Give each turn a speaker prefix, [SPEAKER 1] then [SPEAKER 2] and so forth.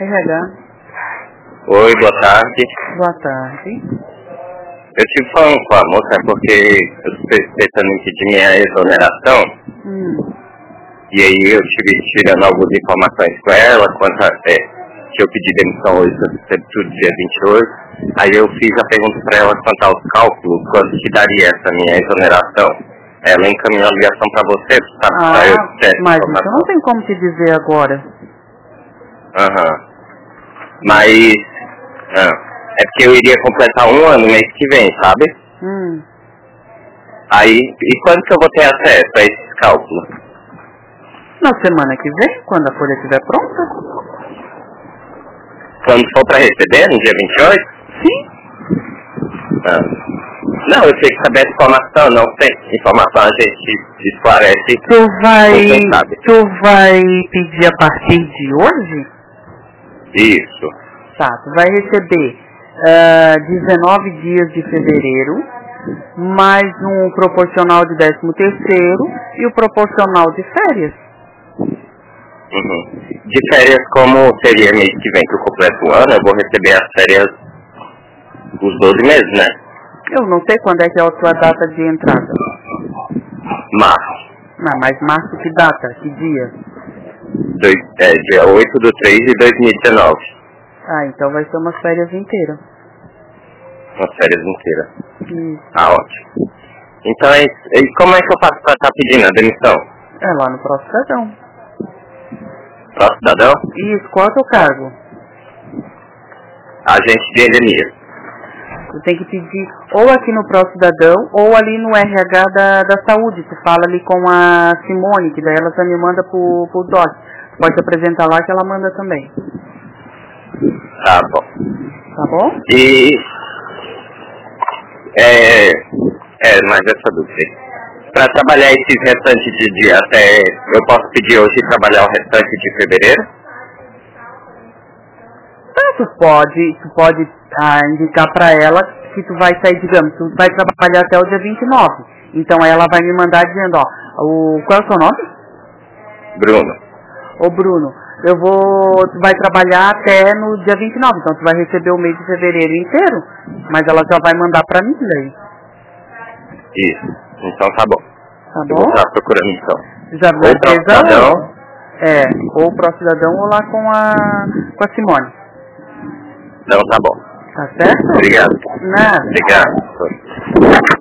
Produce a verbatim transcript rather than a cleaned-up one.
[SPEAKER 1] R H.
[SPEAKER 2] Oi, boa tarde.
[SPEAKER 1] Boa tarde.
[SPEAKER 2] Eu estive falando com a moça porque eu estou pensando em pedir minha exoneração.
[SPEAKER 1] Hum.
[SPEAKER 2] E aí eu estive tirando algumas informações com ela, quanto a, é, que eu pedi demissão hoje, sobre tudo dia vinte e oito. Aí eu fiz a pergunta para ela quanto aos cálculos, quanto que daria essa minha exoneração. Ela encaminhou a ligação para você, sabe?
[SPEAKER 1] Ah,
[SPEAKER 2] pra eu ter
[SPEAKER 1] mas
[SPEAKER 2] informação.
[SPEAKER 1] isso não tem como te dizer agora.
[SPEAKER 2] Aham. Uhum. Mas ah, é porque eu iria completar um ano mês que vem, sabe?
[SPEAKER 1] Hum.
[SPEAKER 2] Aí, e quando que eu vou ter acesso a esses cálculos?
[SPEAKER 1] Na semana que vem, quando a folha estiver pronta.
[SPEAKER 2] Quando for para receber, no dia vinte e oito?
[SPEAKER 1] Sim.
[SPEAKER 2] Ah. Não, eu tenho que saber essa informação, não tem informação, a gente esclarece.
[SPEAKER 1] Tu vai,
[SPEAKER 2] quem sabe.
[SPEAKER 1] tu vai pedir a partir de hoje?
[SPEAKER 2] Isso.
[SPEAKER 1] Tá, tu vai receber uh, dezenove dias de fevereiro, mais um proporcional de décimo terceiro e o proporcional de férias.
[SPEAKER 2] Uhum. De férias, como seria mês que vem que eu completo o ano, eu vou receber as férias dos doze meses, né?
[SPEAKER 1] Eu não sei quando é que é a tua data de entrada.
[SPEAKER 2] Março.
[SPEAKER 1] Não, mas março que data? Que dia?
[SPEAKER 2] Dois, é, dia oito de três de dois mil e dezenove.
[SPEAKER 1] Ah, então vai ser umas férias inteiras.
[SPEAKER 2] Umas férias inteiras.
[SPEAKER 1] Hum.
[SPEAKER 2] Ah, ótimo. Então, é, e como é que eu faço para estar pedindo a demissão?
[SPEAKER 1] É lá no próximo cidadão.
[SPEAKER 2] Próximo cidadão?
[SPEAKER 1] Isso, qual é o teu cargo?
[SPEAKER 2] Agente de endemia.
[SPEAKER 1] Tu tem que pedir ou aqui no Pró Cidadão ou ali no R H da, da saúde. Tu fala ali com a Simone, que daí ela só me manda pro, pro D O C. Tu pode te apresentar lá que ela manda também.
[SPEAKER 2] Tá bom.
[SPEAKER 1] Tá bom?
[SPEAKER 2] E... É... É, mas essa dúvida aí. Para trabalhar esses restantes de dia até... Eu posso pedir hoje trabalhar o restante de fevereiro?
[SPEAKER 1] Ah, tu pode, tu pode ah, indicar pra ela que tu vai sair, digamos, tu vai trabalhar até o dia vinte e nove. Então ela vai me mandar dizendo, ó, o, qual é o seu nome?
[SPEAKER 2] Bruno.
[SPEAKER 1] Ô Bruno, eu vou, tu vai trabalhar até no dia vinte e nove, então tu vai receber o mês de fevereiro inteiro, mas ela já vai mandar pra mim daí.
[SPEAKER 2] Isso. Então tá bom.
[SPEAKER 1] Tá
[SPEAKER 2] Eu
[SPEAKER 1] bom?
[SPEAKER 2] vou estar procurando então.
[SPEAKER 1] Já vai
[SPEAKER 2] Ou para o cidadão.
[SPEAKER 1] É, ou pro cidadão ou lá com a, com a Simone.
[SPEAKER 2] Não, tá bom.
[SPEAKER 1] Tá certo?
[SPEAKER 2] Obrigado.
[SPEAKER 1] Nada.
[SPEAKER 2] Obrigado.